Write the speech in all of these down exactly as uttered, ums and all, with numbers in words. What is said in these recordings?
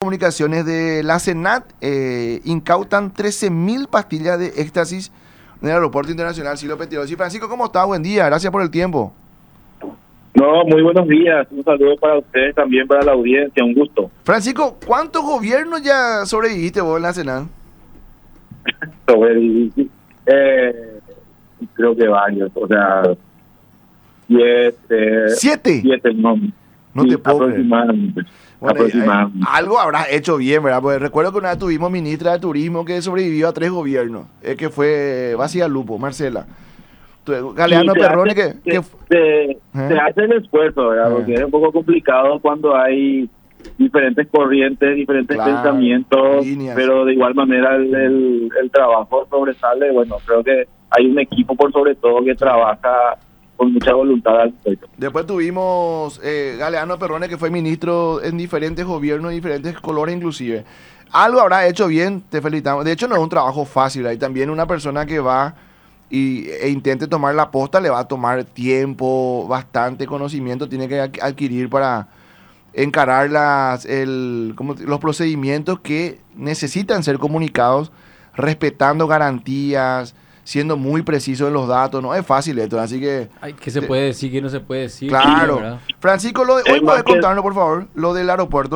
comunicaciones de la Senat eh, incautan trece mil pastillas de éxtasis en el Aeropuerto Internacional Silvio Pettirossi. Francisco, ¿cómo está? Buen día, gracias por el tiempo. No, muy buenos días. Un saludo para ustedes, también para la audiencia. Un gusto. Francisco, ¿cuántos gobiernos ya sobreviviste vos en la Senat? Sobreviví. Eh, creo que varios. O sea, siete. ¿Siete? Siete, no. No sí, te puedo creer. aproximadamente. Bueno, aproximadamente. eh, algo habrás hecho bien, ¿verdad? Porque recuerdo que una vez tuvimos ministra de Turismo que sobrevivió a tres gobiernos, eh, que fue Básica Lupo, Marcela. Tu- Galeano Sí, se Perrone, hace- que... que se, se, ¿Eh? se hace el esfuerzo, ¿verdad? ¿Eh? Porque es un poco complicado cuando hay diferentes corrientes, diferentes Claro, pensamientos, líneas. pero de igual manera el, el, el trabajo sobresale. Bueno, creo que hay un equipo por sobre todo que trabaja con mucha voluntad al respecto. Después tuvimos eh, Galeano Perrone, que fue ministro en diferentes gobiernos, diferentes colores inclusive. Algo habrá hecho bien, te felicitamos. De hecho, no es un trabajo fácil. Hay también una persona que va y, e intente tomar la posta, le va a tomar tiempo, bastante conocimiento, tiene que adqu- adquirir para encarar las, el, como te- los procedimientos que necesitan ser comunicados, respetando garantías, siendo muy preciso en los datos. No es fácil esto, así que... Ay, ¿qué se Te- puede decir, qué no se puede decir? Claro. ¿Verdad? Francisco, lo de, Es hoy más puedes que- contarnos, por favor, lo del aeropuerto.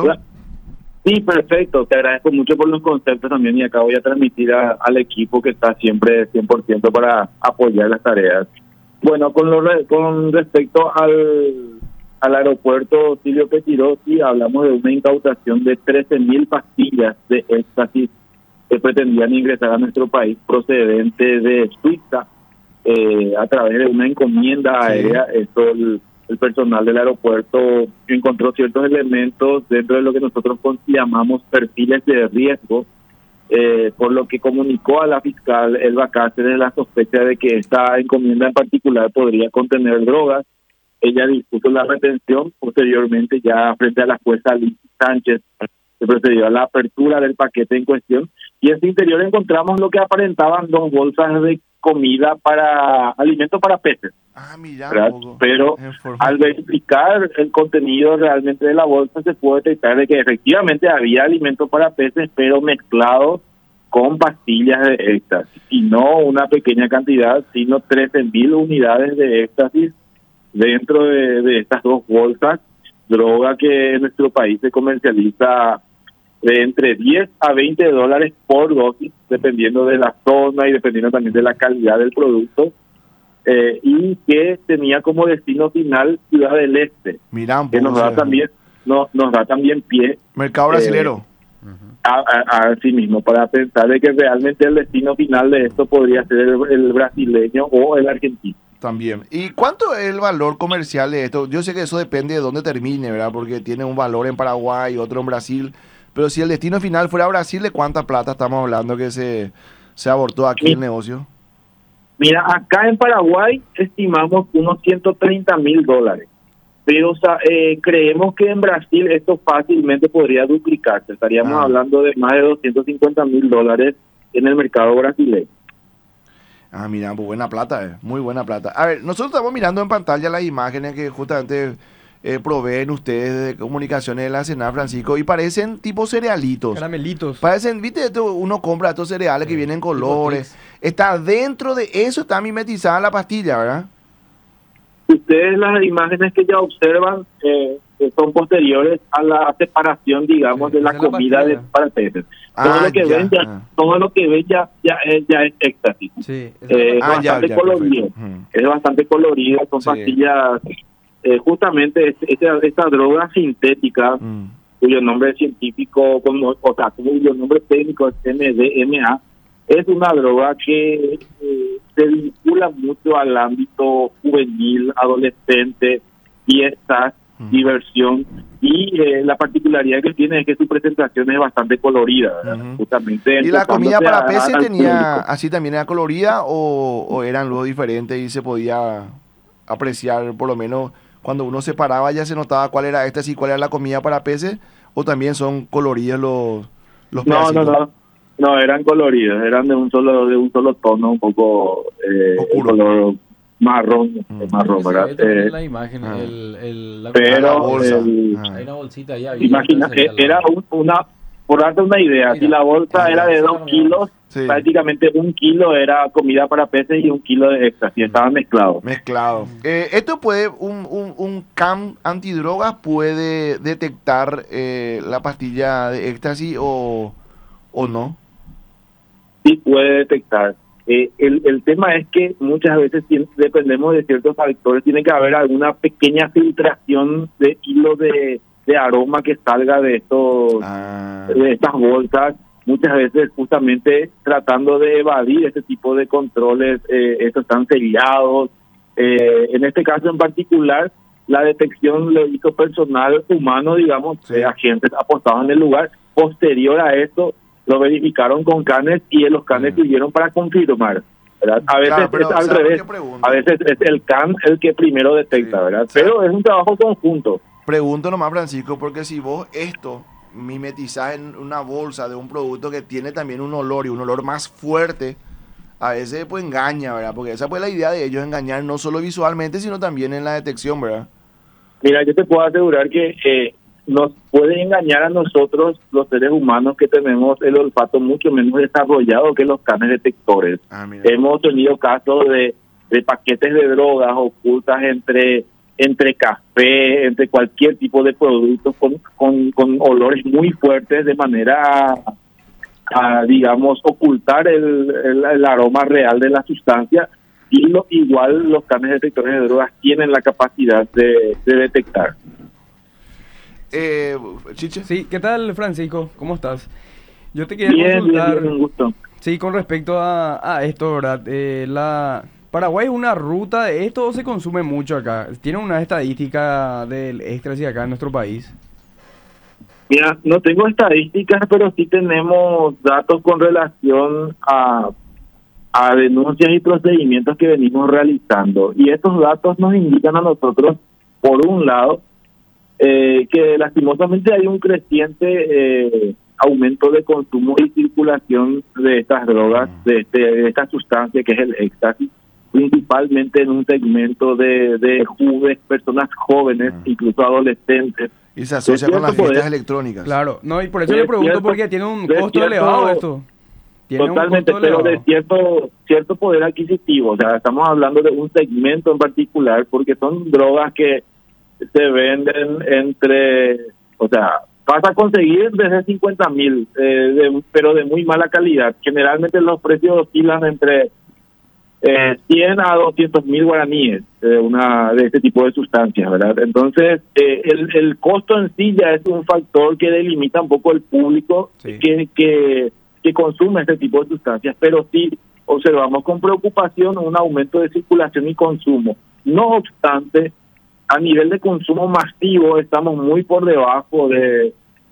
Sí, perfecto. Te agradezco mucho por los conceptos también y acá voy a transmitir a- al equipo que está siempre cien por ciento para apoyar las tareas. Bueno, con lo re- con respecto al, al aeropuerto Silvio Pettirossi, hablamos de una incautación de trece mil pastillas de éxtasis que pretendían ingresar a nuestro país procedente de Suiza eh, a través de una encomienda Sí. aérea. Esto el, el personal del aeropuerto encontró ciertos elementos dentro de lo que nosotros con- llamamos perfiles de riesgo, eh, por lo que comunicó a la fiscal Elba Cáceres la sospecha de que esta encomienda en particular podría contener drogas. Ella dispuso la retención. Posteriormente, ya frente a la jueza Liz Sánchez, se procedió a la apertura del paquete en cuestión y en su interior encontramos lo que aparentaban dos bolsas de comida para alimentos para peces, Ah, mira, ¿verdad? un poco. Pero En forma- al verificar el contenido realmente de la bolsa se pudo detectar de que efectivamente había alimentos para peces, pero mezclados con pastillas de éxtasis, y no una pequeña cantidad, sino trece mil unidades de éxtasis dentro de, de estas dos bolsas, droga que en nuestro país se comercializa de entre diez a veinte dólares por dosis, dependiendo de la zona y dependiendo también de la calidad del producto, eh, y que tenía como destino final Ciudad del Este, Mirá un que poco. nos da o sea, también no, nos da también pie Mercado brasilero. a, a, a sí mismo para pensar de que realmente el destino final de esto podría ser el, el brasileño o el argentino. También. ¿Y cuánto es el valor comercial de esto? Yo sé que eso depende de dónde termine, ¿verdad? Porque tiene un valor en Paraguay, otro en Brasil. Pero si el destino final fuera Brasil, ¿de cuánta plata estamos hablando que se, se abortó aquí Sí. el negocio? Mira, acá en Paraguay estimamos unos ciento treinta mil dólares, pero o sea, eh, creemos que en Brasil esto fácilmente podría duplicarse. Estaríamos Ah. hablando de más de doscientos cincuenta mil dólares en el mercado brasileño. Ah, mira, pues buena plata, eh. Muy buena plata. A ver, nosotros estamos mirando en pantalla las imágenes que justamente eh, proveen ustedes de comunicaciones de la Senat, Francisco, y parecen tipo cerealitos. Caramelitos. Parecen, viste, esto, uno compra estos cereales que vienen en colores. Está dentro de eso, está mimetizada la pastilla, ¿verdad? Ustedes las imágenes que ya observan eh, eh, son posteriores a la separación, digamos, Sí, de la esa es la comida de, pastilla. para peces. Todo Ah, lo que ya, ven ya, ah. todo lo que ven ya, ya, es, ya es éxtasis. Sí. Eh, es Ah, ya, bastante ya, colorido, perfecto. Ujú. es bastante colorido, son Sí. pastillas, eh, justamente es- esta, esta droga sintética, Mm. cuyo nombre científico, como, o sea, cuyo nombre técnico es M D M A, es una droga que eh, se vincula mucho al ámbito juvenil, adolescente, fiestas, Ujú. diversión, y eh, la particularidad que tiene es que su presentación es bastante colorida, ¿verdad? Ujú. Justamente ¿Y la comida enfocándose para a- peces al tenía, público. así también era colorida o, o eran luego diferentes y se podía apreciar, por lo menos cuando uno separaba ya se notaba cuál era esta y cuál era la comida para peces, o también son coloridos los, los No, no, pedacitos? no. No, eran coloridos, eran de un solo de un solo tono, un poco eh, Oscuro. color marrón, Mm. marrón, Sí, ¿verdad? ahí también Eh, en la imagen, ah. el, el, la pero la bolsa. el- Ah. hay una bolsita ahí abierta, imagina, sería eh, era la- un- una por darte una idea, Mira, si la bolsa era de dos kilos, Sí. prácticamente un kilo era comida para peces y un kilo de éxtasis, estaban mezclados. Mezclado. Eh, ¿Esto puede, un, un, un C A M antidrogas puede detectar eh, la pastilla de éxtasis o, o no? Sí puede detectar. Eh, el, el tema es que muchas veces tiene- dependemos de ciertos factores, tiene que haber alguna pequeña filtración de hilo de, de aroma que salga de estos Ah, de estas bolsas, muchas veces justamente tratando de evadir este tipo de controles, eh, estos están sellados. Eh, en este caso en particular, la detección lo hizo personal humano, digamos, Sí. eh, agentes apostados en el lugar. Posterior a esto, lo verificaron con canes y los canes Mm. sirvieron para confirmar, ¿verdad? A veces Claro, pero es al ¿sabe por revés, qué pregunto? a veces es el can el que primero detecta, Sí. ¿verdad? ¿Sabe? Pero es un trabajo conjunto. Pregunto nomás, Francisco, porque si vos esto mimetizás en una bolsa de un producto que tiene también un olor y un olor más fuerte, a veces pues engaña, ¿verdad? Porque esa fue la idea de ellos, engañar no solo visualmente, sino también en la detección, ¿verdad? Mira, yo te puedo asegurar que eh, nos puede engañar a nosotros, los seres humanos, que tenemos el olfato mucho menos desarrollado que los canes detectores. Ah, mira. Hemos tenido casos de, de paquetes de drogas ocultas entre entre café, entre cualquier tipo de productos con, con, con olores muy fuertes de manera a, a, digamos, ocultar el, el, el aroma real de la sustancia. Y lo, igual los canes detectores de drogas tienen la capacidad de, de detectar. Eh, Chiche. Sí, ¿qué tal, Francisco? ¿Cómo estás? Yo te quería Bien, bien, consultar, bien, un gusto. sí, con respecto a, a esto, ¿verdad? Eh, la Paraguay es una ruta de esto o se consume mucho acá. ¿Tiene una estadística del éxtasis acá en nuestro país? Mira, no tengo estadísticas, pero sí tenemos datos con relación a, a denuncias y procedimientos que venimos realizando. Y estos datos nos indican a nosotros, por un lado, eh, que lastimosamente hay un creciente eh, aumento de consumo y circulación de estas drogas, de, este, de esta sustancia que es el éxtasis, principalmente en un segmento de, de jóvenes, personas jóvenes, Ah. incluso adolescentes. Y se asocia Es con las cierto, fiestas poder- electrónicas. Claro, no, y por eso Es le pregunto, cierto, porque tiene un es costo cierto, elevado esto. Tiene Totalmente, un costo pero de elevado. cierto cierto poder adquisitivo. O sea, estamos hablando de un segmento en particular, porque son drogas que se venden entre, o sea, vas a conseguir desde cincuenta mil, eh, de- pero de muy mala calidad. Generalmente los precios oscilan entre eh, cien a doscientos mil guaraníes de una de este tipo de sustancias, ¿verdad? Entonces, eh, el, el costo en sí ya es un factor que delimita un poco el público Sí. que, que, que consume este tipo de sustancias, pero sí observamos con preocupación un aumento de circulación y consumo. No obstante, a nivel de consumo masivo estamos muy por debajo de,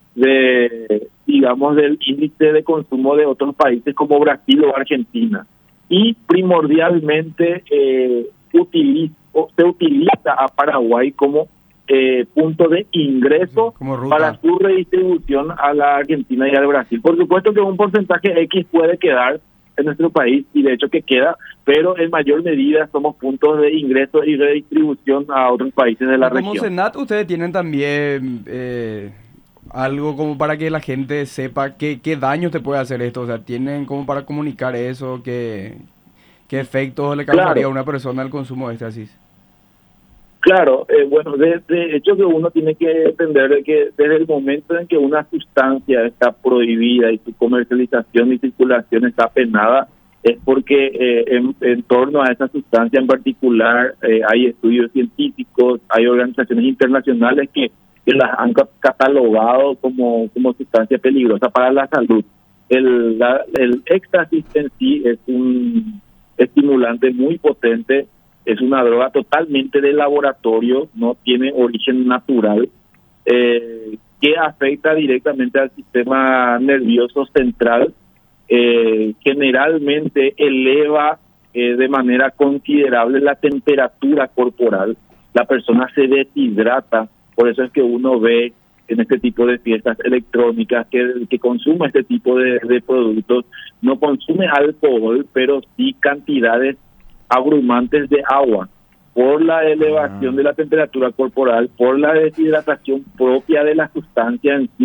de digamos, del índice de consumo de otros países como Brasil o Argentina. Y primordialmente eh, utiliza, se utiliza a Paraguay como eh, punto de ingreso Como ruta. para su redistribución a la Argentina y al Brasil. Por supuesto que un porcentaje X puede quedar en nuestro país, y de hecho que queda, pero en mayor medida somos puntos de ingreso y redistribución a otros países de la Como región. Senat, ustedes tienen también eh, algo como para que la gente sepa qué, qué daño te puede hacer esto. O sea, tienen como para comunicar eso, qué, qué efectos le causaría Claro. a una persona el consumo de éxtasis. Claro, eh, bueno, de, de hecho que uno tiene que entender de que desde el momento en que una sustancia está prohibida y su comercialización y circulación está penada, es porque eh, en, en torno a esa sustancia en particular eh, hay estudios científicos, hay organizaciones internacionales que, que las han ca- catalogado como, como sustancia peligrosa para la salud. El, la, el éxtasis en sí es un estimulante muy potente. Es una droga totalmente de laboratorio, no tiene origen natural, eh, que afecta directamente al sistema nervioso central. Eh, generalmente eleva eh, de manera considerable la temperatura corporal. La persona se deshidrata, por eso es que uno ve en este tipo de fiestas electrónicas que, que consume este tipo de, de productos, no consume alcohol, pero sí cantidades abrumantes de agua por la elevación Ah. de la temperatura corporal, por la deshidratación propia de la sustancia en sí,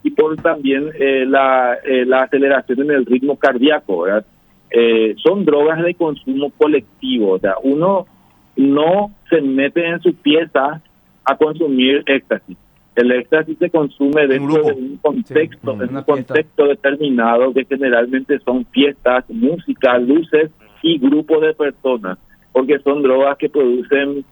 y por también eh, la, eh, la aceleración en el ritmo cardíaco, ¿verdad? Eh, son drogas de consumo colectivo, o sea, uno no se mete en su pieza a consumir éxtasis. El éxtasis se consume dentro de un contexto, sí, en un contexto determinado, que generalmente son fiestas, música, luces y grupos de personas, porque son drogas que producen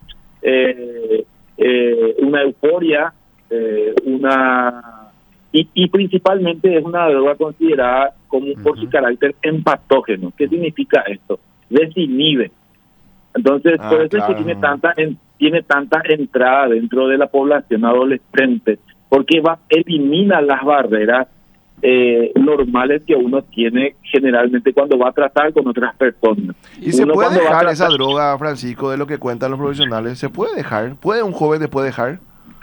eh, eh, una euforia, eh, una y, y principalmente es una droga considerada como uh-huh. por su carácter empatógeno. ¿Qué significa esto? Desinhibe. Entonces, ah, por eso claro. es que tiene tanta en, tiene tanta entrada dentro de la población adolescente, porque va elimina las barreras eh, normales que uno tiene generalmente cuando va a tratar con otras personas. ¿Y uno se puede dejar tratar... esa droga, Francisco, de lo que cuentan los profesionales? ¿Se puede dejar? ¿Puede un joven después dejar?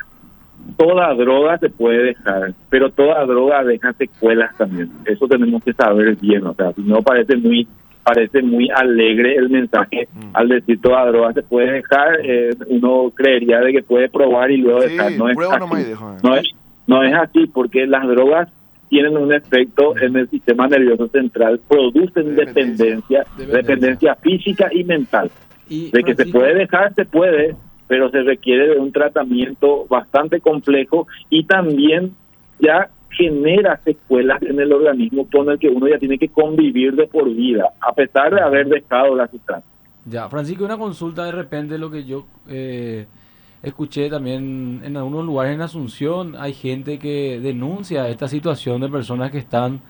Toda droga se puede dejar, pero toda droga deja secuelas también. Eso tenemos que saber bien, o sea, si no parece muy parece muy alegre el mensaje mm. al decir toda droga se puede dejar, eh, uno creería de que puede probar y luego sí, dejar. No es, así. Dejo, no, es, no es así, porque las drogas tienen un efecto en el sistema nervioso central, producen de dependencia, dependencia, dependencia física y mental. Y, de que Francisco, se puede dejar, se puede, pero se requiere de un tratamiento bastante complejo y también ya genera secuelas en el organismo con el que uno ya tiene que convivir de por vida, a pesar de haber dejado la sustancia. Ya, Francisco, una consulta de repente, lo que yo eh, escuché también en algunos lugares en Asunción, hay gente que denuncia esta situación de personas que están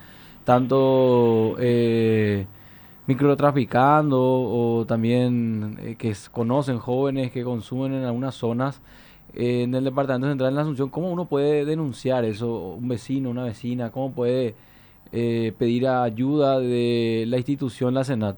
tanto eh, microtraficando o también eh, que conocen jóvenes que consumen en algunas zonas eh, en el departamento central de la Asunción. ¿Cómo uno puede denunciar eso? Un vecino, una vecina, ¿cómo puede eh, pedir ayuda de la institución, la Senat?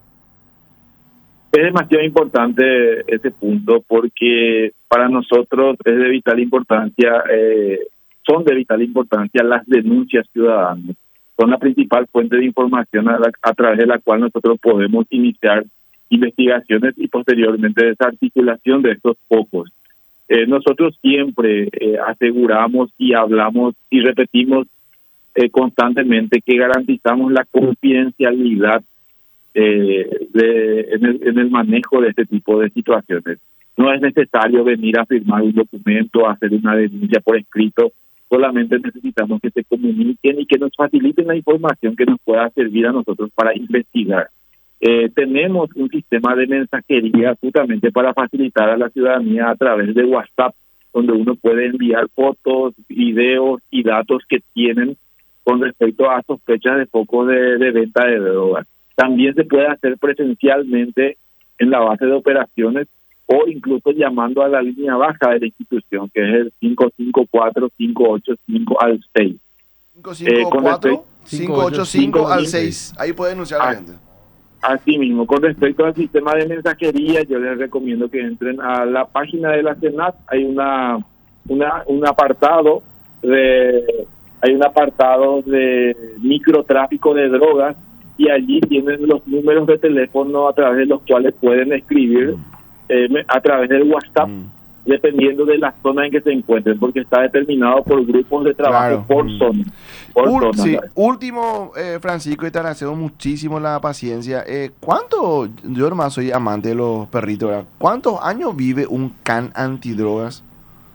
Es demasiado importante ese punto porque para nosotros es de vital importancia, eh, son de vital importancia las denuncias ciudadanas. Son la principal fuente de información a, la, a través de la cual nosotros podemos iniciar investigaciones y posteriormente desarticulación de estos focos. Eh, nosotros siempre eh, aseguramos y hablamos y repetimos eh, constantemente que garantizamos la confidencialidad eh, de, en, el, en el manejo de este tipo de situaciones. No es necesario venir a firmar un documento, a hacer una denuncia por escrito. Solamente necesitamos que se comuniquen y que nos faciliten la información que nos pueda servir a nosotros para investigar. Eh, tenemos un sistema de mensajería justamente para facilitar a la ciudadanía a través de WhatsApp, donde uno puede enviar fotos, videos y datos que tienen con respecto a sospechas de focos de, de venta de drogas. También se puede hacer presencialmente en la base de operaciones o incluso llamando a la línea baja de la institución, que es el cinco cinco cuatro, cinco ocho cinco al seis. cinco cinco cuatro, cinco ocho cinco al seis. Ahí puede denunciar a la gente. Así mismo, con respecto al sistema de mensajería, yo les recomiendo que entren a la página de la Senat. Hay una, una un apartado de hay un apartado de microtráfico de drogas y allí tienen los números de teléfono a través de los cuales pueden escribir eh, a través del WhatsApp, mm. dependiendo de la zona en que se encuentren, porque está determinado por grupos de trabajo, claro. por mm. zona. Por Ul- zona sí. Último, eh, Francisco, y te agradecemos muchísimo la paciencia. Eh, ¿Cuánto, yo nomás soy amante de los perritos, ¿verdad? ¿Cuántos años vive un can antidrogas?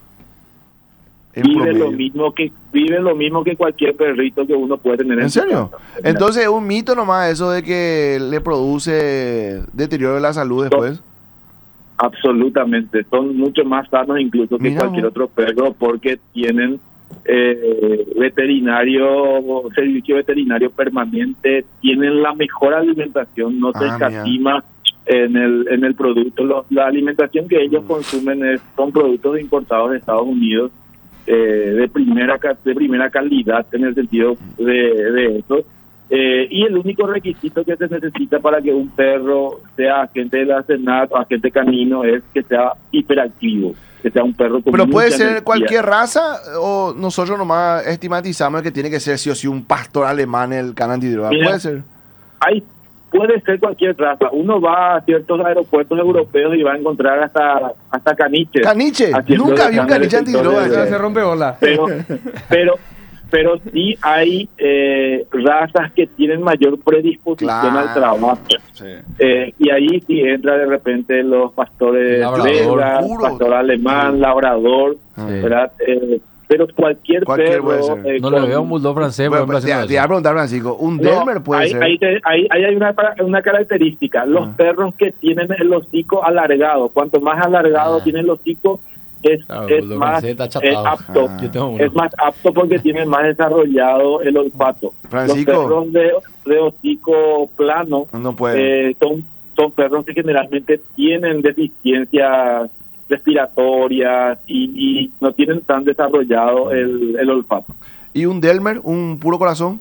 Vive lo mismo que vive lo mismo que cualquier perrito que uno puede tener. ¿En, ¿En serio? Casa. Entonces es un mito nomás eso de que le produce deterioro de la salud después. Absolutamente, son mucho más sanos incluso que Mira, cualquier ¿no? otro perro porque tienen eh, veterinario, servicio veterinario permanente, tienen la mejor alimentación, no se ah, escatima en el en el producto. Los, la alimentación que ellos mm. consumen es, son productos importados de Estados Unidos. Eh, de primera de primera calidad en el sentido de, de eso eh, y el único requisito que se necesita para que un perro sea agente de la Senat o agente canino es que sea hiperactivo, que sea un perro con pero puede ser energía. Cualquier raza o nosotros nomás estigmatizamos que tiene que ser sí o sí un pastor alemán el can antidroga. Puede ser hay Puede ser cualquier raza. Uno va a ciertos aeropuertos europeos y va a encontrar hasta hasta caniches. ¿Caniche? Nunca vi un caniche antidroga. Se rompe bola. Pero, pero, pero sí hay eh, razas que tienen mayor predisposición Claro. al trabajo. Sí. Eh, y ahí sí entra de repente los pastores Labrador. belgas, Puro. pastor alemán, Sí. labrador, Sí. ¿verdad? Eh, pero cualquier, Cualquier puede perro... ser. eh, No le con- veo un bulldog francés, por Bueno, ejemplo, pues, te, haciendo te iba a eso. preguntar, Francisco, un No, Delmer puede ahí, ser. Ahí, te- ahí- ahí hay una, para- una característica. Los Ah. perros que tienen el hocico alargado, cuanto más alargado Ah. tiene el hocico, es, Claro, es bulldog más francés está eh, achatado. apto. Ah. Yo tengo uno. Es más apto porque tiene más desarrollado el olfato. Francisco. Los perros de, de hocico plano No puede. eh, son, son perros que generalmente tienen deficiencias respiratorias y, y no tienen tan desarrollado el, el olfato. ¿Y un Delmer, un puro corazón?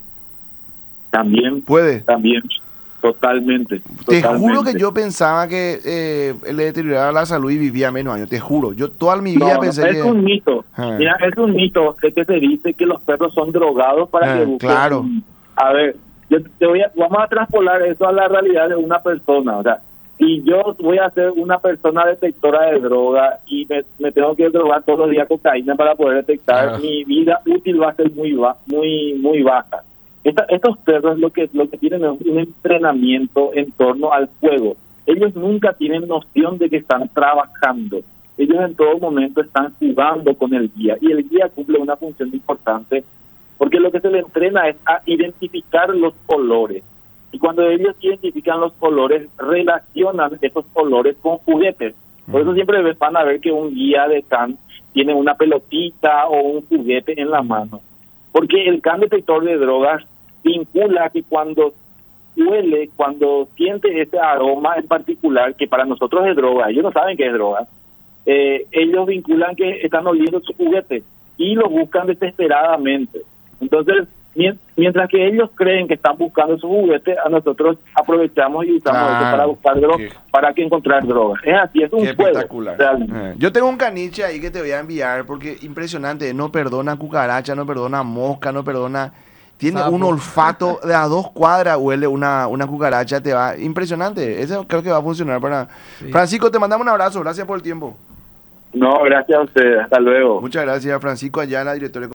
También, Puede. también, totalmente. Te totalmente. juro que yo pensaba que eh, le deterioraba la salud y vivía menos años. Te juro. Yo toda mi vida No, no, pensé es que... un mito. Ah. Mira, es un mito de que se dice que los perros son drogados para Ah, que busquen. claro. A ver, yo te voy a, vamos a transpolar eso a la realidad de una persona. O sea, si yo voy a ser una persona detectora de droga y me, me tengo que drogar todos los días cocaína para poder detectar, Claro. mi vida útil va a ser muy ba- muy muy baja. Esta- estos perros lo que lo que tienen es un entrenamiento en torno al juego. Ellos nunca tienen noción de que están trabajando. Ellos en todo momento están jugando con el guía y el guía cumple una función importante porque lo que se le entrena es a identificar los colores. Y cuando ellos identifican los colores, relacionan esos colores con juguetes. Por eso siempre van a ver que un guía de can tiene una pelotita o un juguete en la mano. Porque el can detector de drogas vincula que cuando huele, cuando siente ese aroma en particular, que para nosotros es droga, ellos no saben que es droga, eh, ellos vinculan que están oliendo su juguete y lo buscan desesperadamente. Entonces, mien- mientras que ellos creen que están buscando su juguete, a nosotros aprovechamos y usamos Claro. eso para buscar droga, Qué- para que encontrar droga. Es así, es un Qué juego. espectacular. realmente. Eh, Yo tengo un caniche ahí que te voy a enviar porque impresionante. No perdona cucaracha, no perdona mosca, no perdona... Tiene Sapo. un olfato de a dos cuadras, huele una, una cucaracha, te va... Impresionante. Eso creo que va a funcionar para... Sí. Francisco, te mandamos un abrazo. Gracias por el tiempo. No, gracias a ustedes. Hasta luego. Muchas gracias, Francisco Ayala, director de